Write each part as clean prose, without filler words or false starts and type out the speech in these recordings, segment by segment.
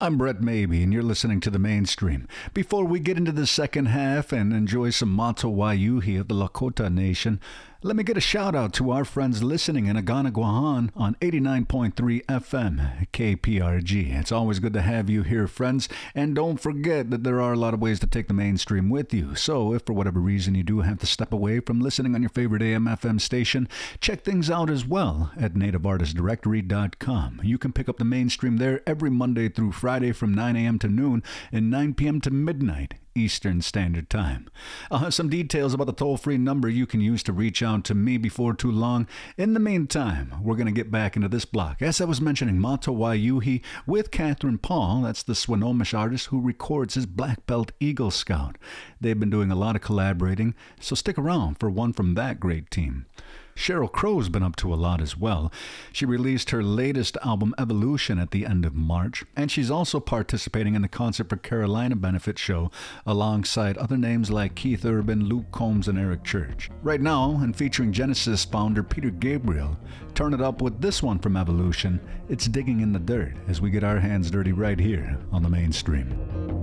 I'm Brett Maybe, and you're listening to The Mainstream. Before we get into the second half and enjoy some Mato Waiuhi of the Lakota Nation, let me get a shout out to our friends listening in Agana Guahan on 89.3 FM KPRG. It's always good to have you here, friends. And don't forget that there are a lot of ways to take the mainstream with you. So if for whatever reason you do have to step away from listening on your favorite AM FM station, check things out as well at nativeartistdirectory.com. You can pick up the mainstream there every Monday through Friday from 9 a.m. to noon and 9 p.m. to midnight Eastern Standard Time. I'll have some details about the toll-free number you can use to reach out to me before too long. In the meantime, we're going to get back into this block. As I was mentioning, Mato Waiuhi with Catherine Paul. That's the Swinomish artist who records his Black Belt Eagle Scout. They've been doing a lot of collaborating, so stick around for one from that great team. Sheryl Crow's been up to a lot as well. She released her latest album, Evolution, at the end of March, and she's also participating in the Concert for Carolina benefit show alongside other names like Keith Urban, Luke Combs, and Eric Church. Right now, and featuring Genesis founder Peter Gabriel, turn it up with this one from Evolution. It's Digging in the Dirt, as we get our hands dirty right here on the Mainstream.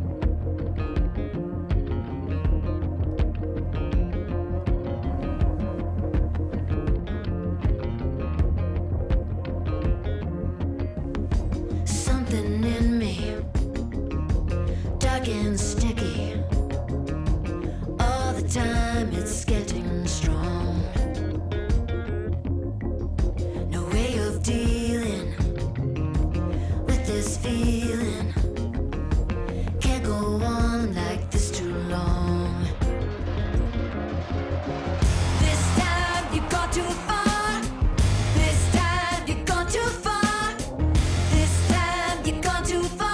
And sticky all the time, it's getting strong. No way of dealing with this feeling. Can't go on like this too long. This time you've gone too far. This time you've gone too far. This time you've gone too far.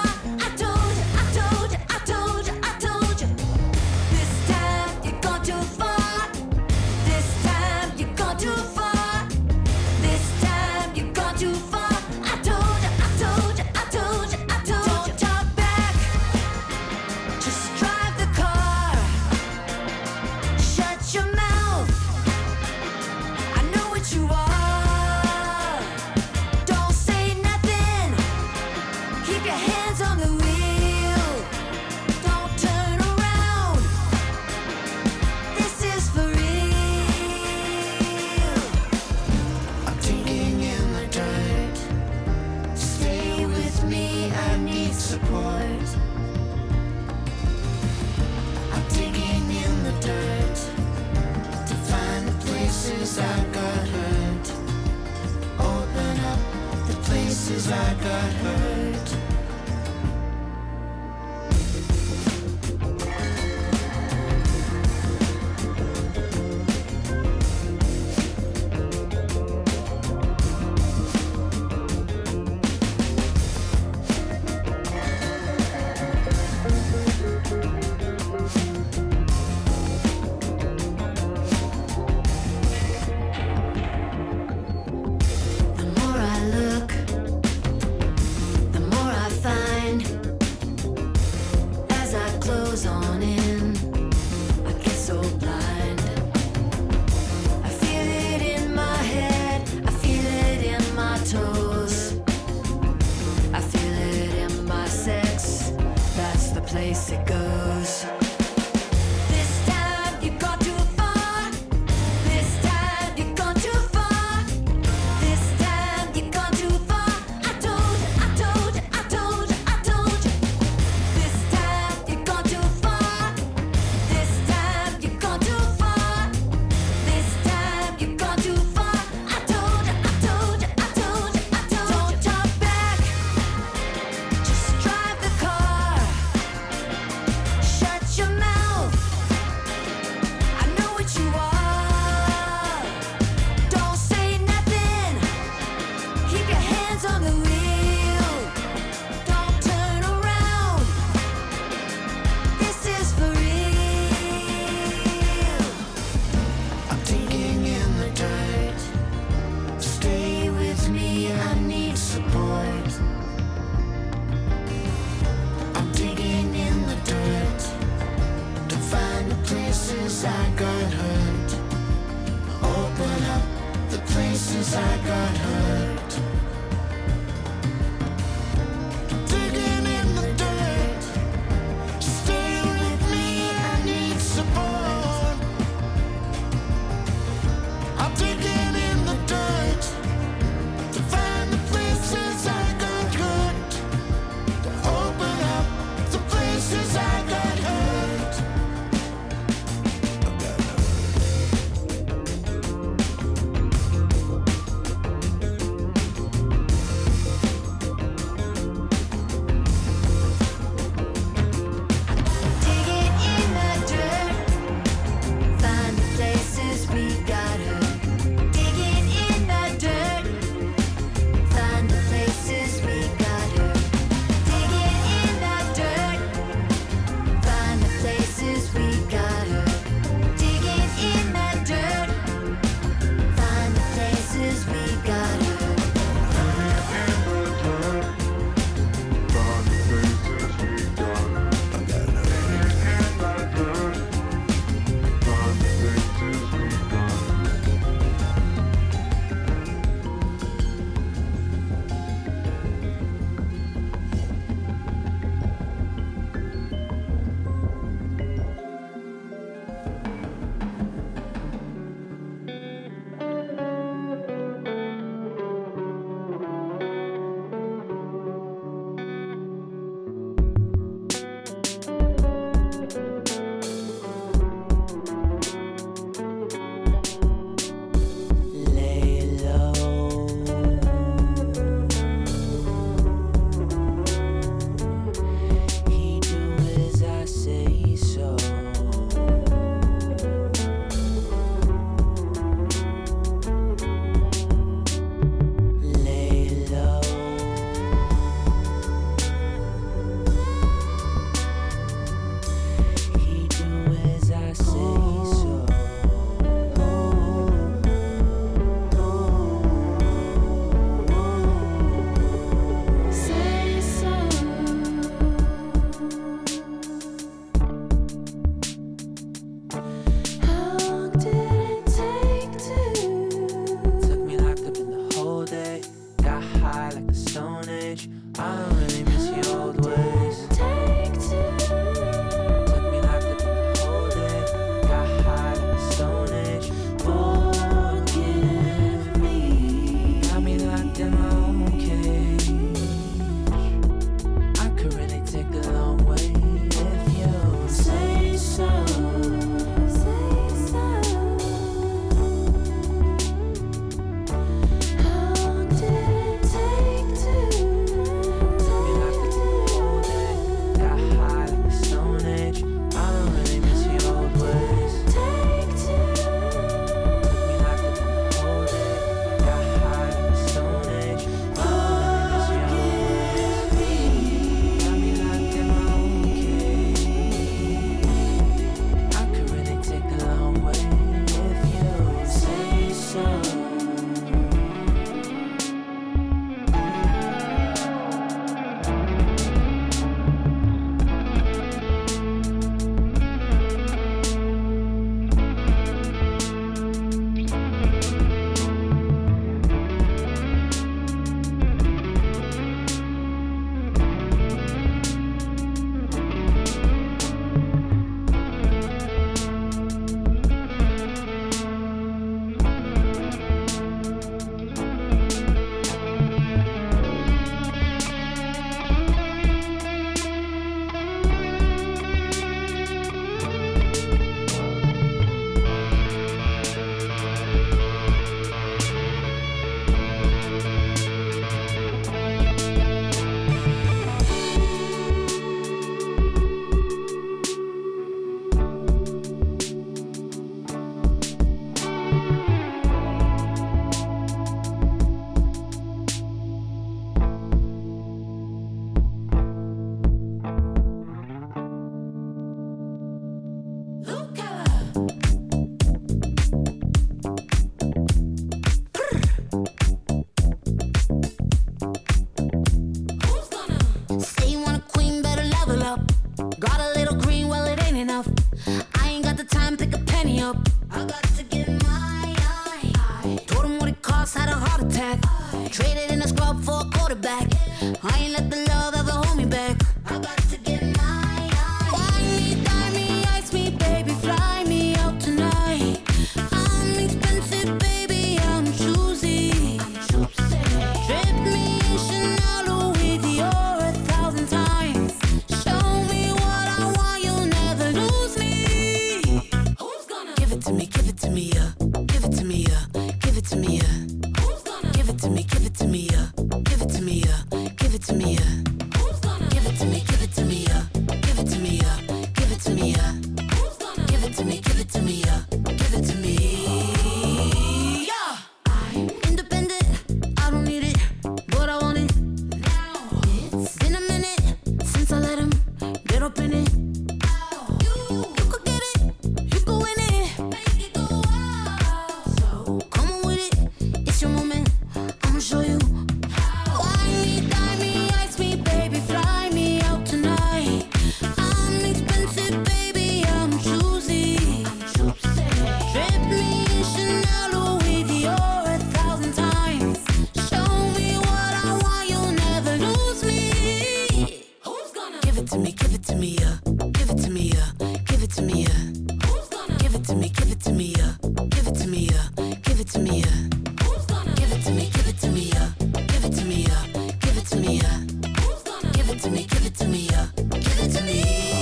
level up. Got a little green, well, it ain't enough. I ain't got the time, pick a penny up. I got to get my eye. Told him what it cost, had a heart attack. Traded in a scrub for a quarterback. I ain't let the love ever hold me back. I got to get my eye. Wine me, dine me, ice me, baby, fly me out tonight. I'm expensive, baby, I'm choosy. Trip me in Chanel, Louis Dior 1,000 times. Show me what I want, you'll never lose me. Who's gonna give it to me, yeah. Give it to me, yeah. Give it to me, yeah. Who's gonna give it to me, yeah. Give it to me, yeah. Give it to me, yeah. Who's gonna give it to me, yeah. Give it to me, yeah. Give it to me, yeah. Who's gonna give it to me, yeah. Give it to me, yeah. I'm independent, I don't need it, but I want it now. It's been a minute since I let him get up in it. You could get it, you could win it, make it go out. So come on with it, it's your moment, I'ma show you. Wine me, dine me, ice me, baby, fly me out tonight. I'm expensive, baby, I'm choosy. Trip me in Chanel, Louis Dior 1,000 times. Show me what I want, you'll never lose me. Who's gonna give it to me, yeah. Give it to me, yeah. Give it to me, yeah. Who's gonna give it to me, yeah. Give it to me, yeah. Give it to me, yeah. Who's gonna give it to me, yeah. Give it to me, yeah. Give it to me, yeah. Who's gonna give it to me, yeah. Give it to me,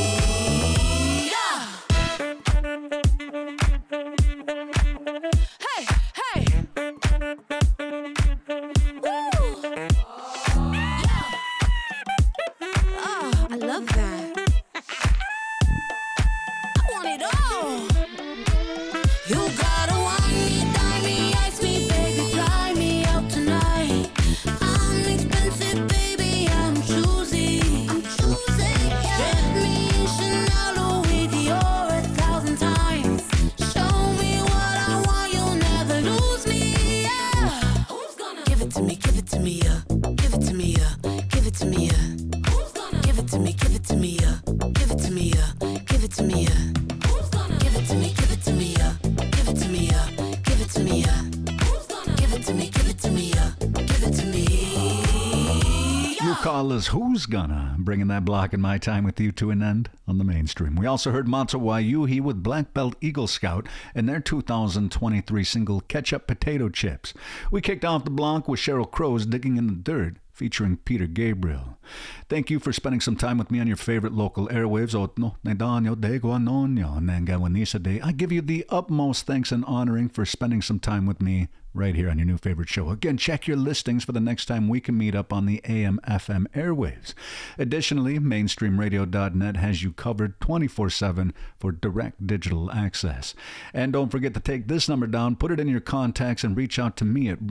yeah. Hey, hey. Woo. Yeah. Oh, I love that. I want it all. You gotta wine me, dine me, ice me, baby, fly me out tonight. I'm expensive, baby, I'm choosy. Trip me in Chanel, Louis Dior 1,000 times. Show me what I want, you'll never lose me. Yeah. Who's gonna give it to me, yeah. Give it to me, yeah. Give it to me, yeah. Who's gonna give it to me, yeah. Give it to me, yeah. Give it to me, yeah. Who's gonna give it to me, yeah. Give it to me, yeah. Give it to me, yeah. Who's gonna give it to me, yeah. Give it to me, yeah. You call us Who's Gonna, bringing that block in my time with you to an end on the mainstream. We also heard Mata Wayuhi with Black Belt Eagle Scout and their 2023 single Ketchup Potato Chips. We kicked off the block with Sheryl Crow's Digging in the Dirt, featuring Peter Gabriel. Thank you for spending some time with me on your favorite local airwaves. I give you the utmost thanks and honoring for spending some time with me right here on your new favorite show. Again, check your listings for the next time we can meet up on the AM/FM airwaves. Additionally, mainstreamradio.net has you covered 24/7 for direct digital access. And don't forget to take this number down, put it in your contacts, and reach out to me at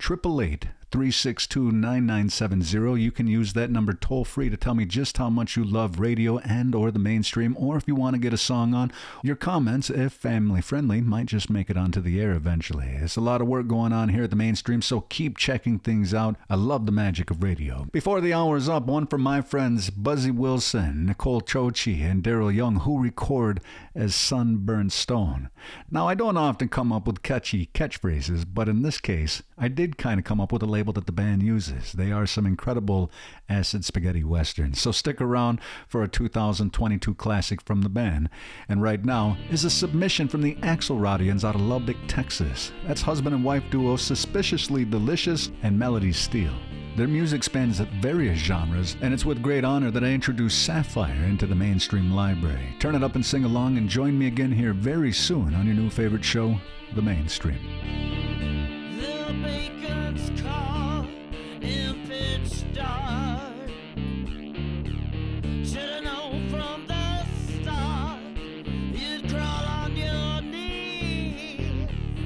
1-888-362-9970. You can use that number toll free to tell me just how much you love radio and or the mainstream, or if you want to get a song on. Your comments, if family friendly, might just make it onto the air eventually. It's a lot of work going on here at the mainstream, so keep checking things out. I love the magic of radio. Before the hour is up, one from my friends Buzzy Wilson, Nicole Chochi, and Daryl Young, who record as Sunburned Stone. Now, I don't often come up with catchy catchphrases, but in this case, I did kind of come up with a label that the band uses. They are some incredible acid spaghetti westerns. So stick around for a 2022 classic from the band. And right now is a submission from the Axelrodians out of Lubbock, Texas. That's husband and wife duo Suspiciously Delicious and Melody Steele. Their music spans various genres, and it's with great honor that I introduce Sapphire into the mainstream library. Turn it up and sing along, and join me again here very soon on your new favorite show, The Mainstream. The bacon's caught in pitch dark. Should've known from the start you'd crawl on your knees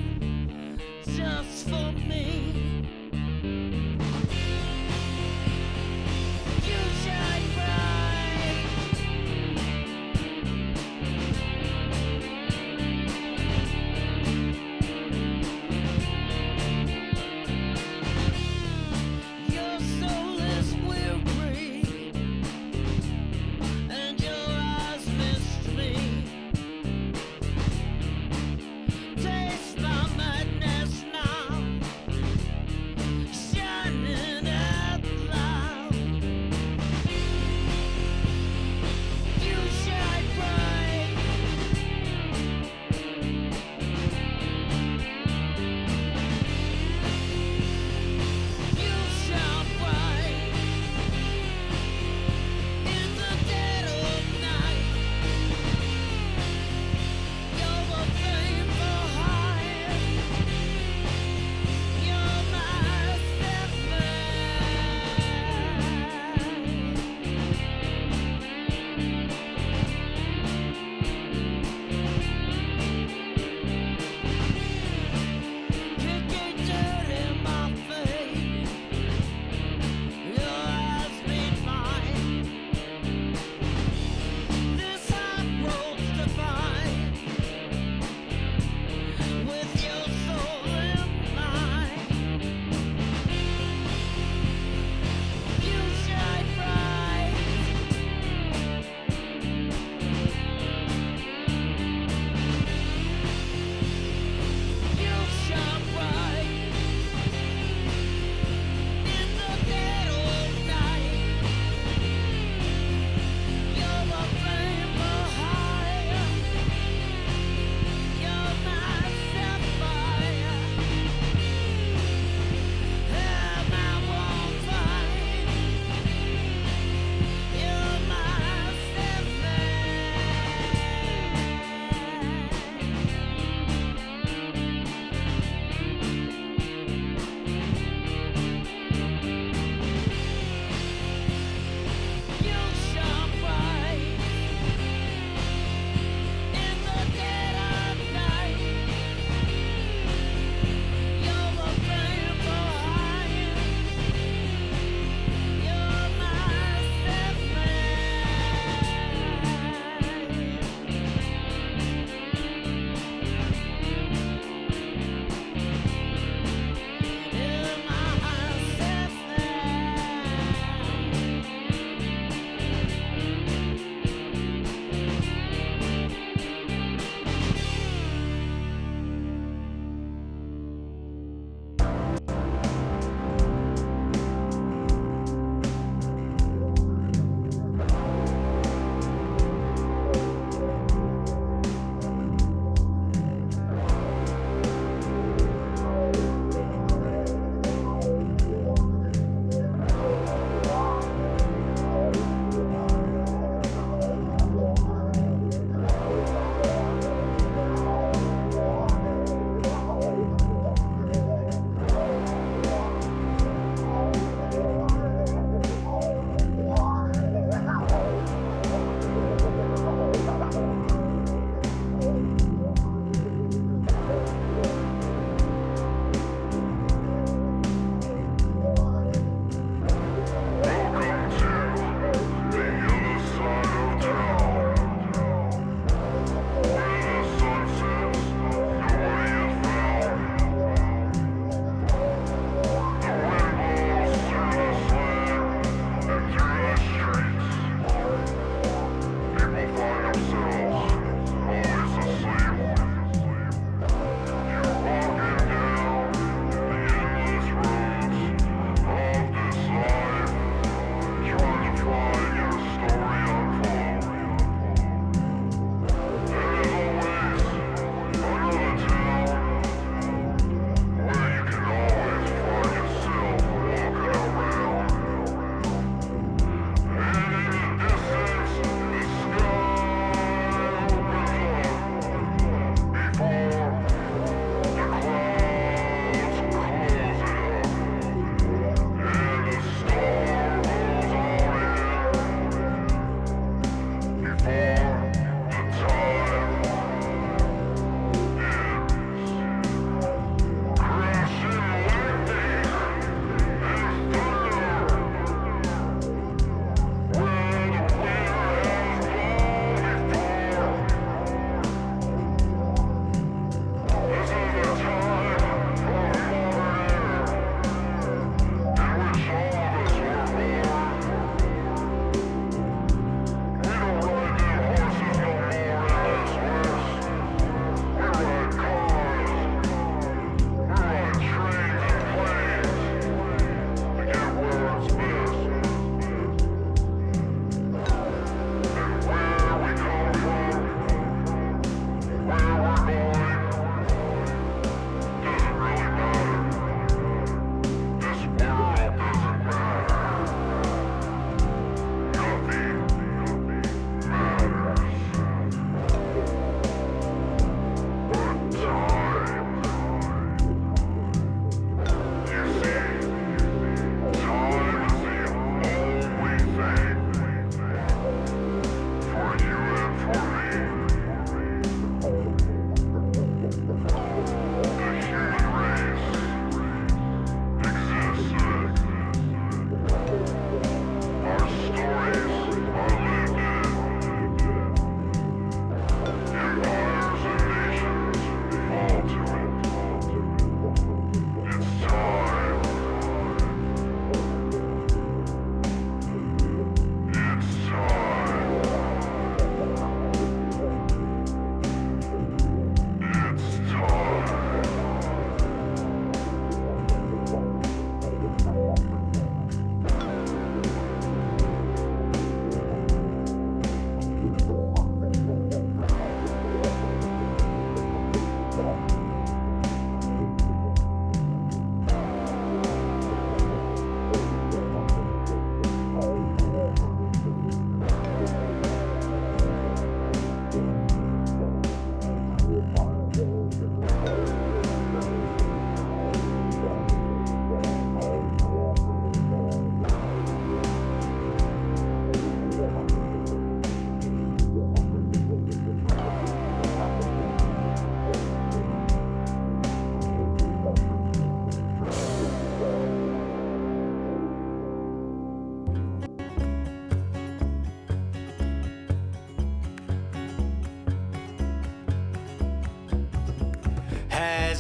just for me. You shine bright. Your soul is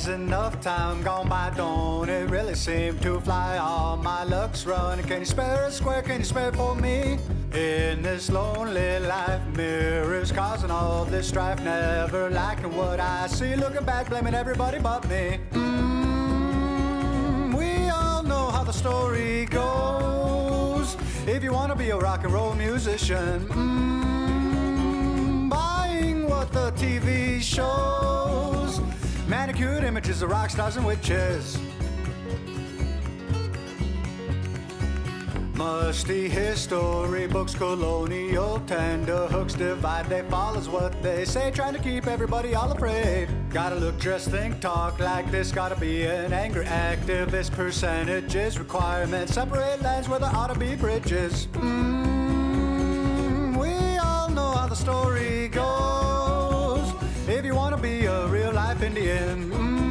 Has enough time gone by, don't it really seem to fly? All my luck's running. Can you spare a square? Can you spare for me? In this lonely life, mirrors causing all this strife. Never liking what I see. Looking back, blaming everybody but me. We all know how the story goes. If you want to be a rock and roll musician, buying what the TV shows. Manicured images of rock stars and witches. Musty history books, colonial tender hooks. Divide, they fall is what they say. Trying to keep everybody all afraid. Gotta look, dress, think, talk like this. Gotta be an angry activist. Percentages, requirements. Separate lands where there ought to be bridges. We all know how the story goes. If you want to be a real-life Indian,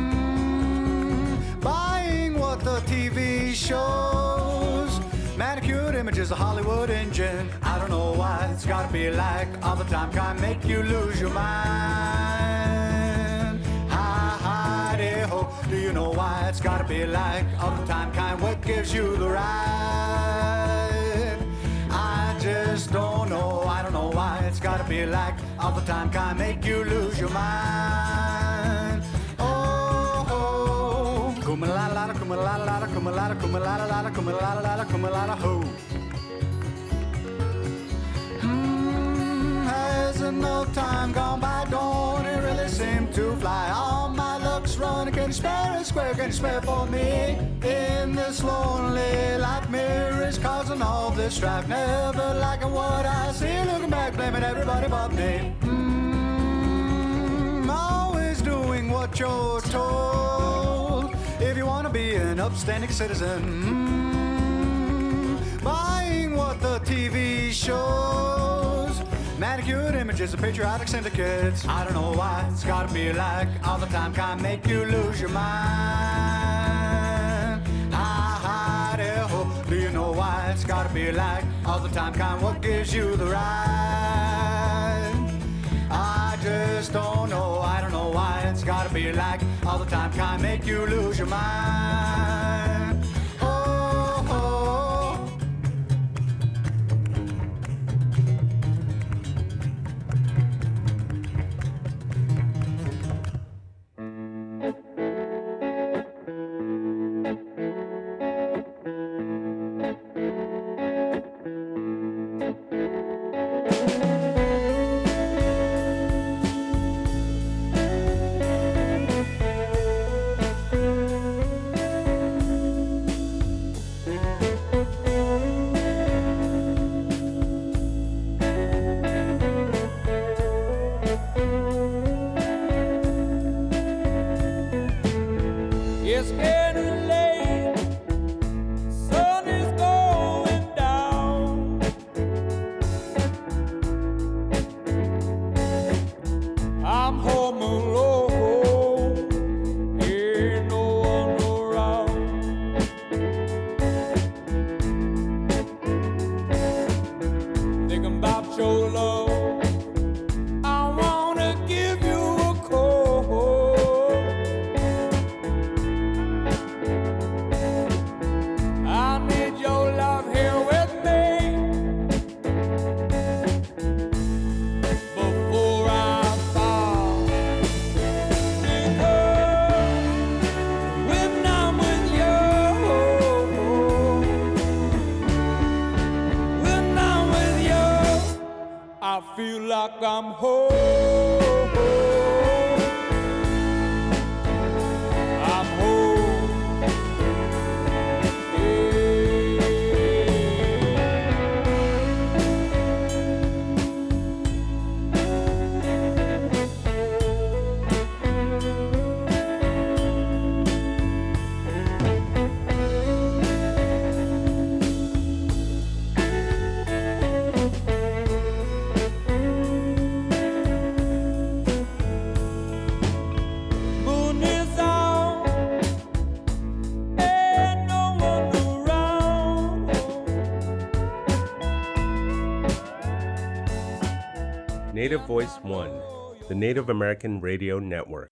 buying what the TV shows. Manicured images of Hollywood engine. I don't know why it's gotta be like all the time. Can't make you lose your mind. Hi-hi-de-ho. Do you know why it's gotta be like all the time? Kind what gives you the right? I just don't know. I don't know why it's gotta be like all the time. Can't make you lose your mind. Kumalala, kumalala, kumalala, kumalala, kumalala, kumalala, ho. Has enough time gone by? Don't it really seem to fly? All my luck's running. Can you spare a square? Can you spare for me? In this lonely life, mirrors causing all this strife. Never liking what I see. Looking back, blaming everybody but me. Always doing what you're told. If you want to be an upstanding citizen, buying what the TV shows. Manicured images of patriotic syndicates. I don't know why it's gotta be like all the time. Can't make you lose your mind. Hi-hi-de-ho. Do you know why it's gotta be like all the time? Kind what gives you the right? I just don't know. I don't know why it's gotta be like all the time. Can't make you lose your mind. Oh, oh. It's getting late, sun is going down. I'm home alone, ain't no one around. Thinking about your love, I wanna give you a call. I need your love here with me before I fall. Because when I'm with you, when I'm with you, I feel like I'm home. I'm home. Moon is out, ain't no one around. Native Voice One, the Native American Radio Network.